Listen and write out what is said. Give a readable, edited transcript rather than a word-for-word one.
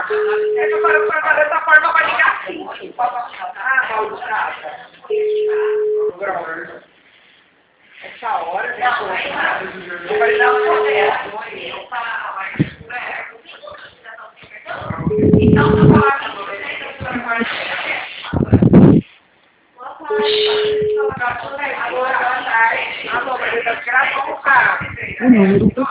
Eu para fazer dessa forma vai ligar assim. Ah, maldita. Essa hora, eu falei, não, então, eu vou falar com você. O número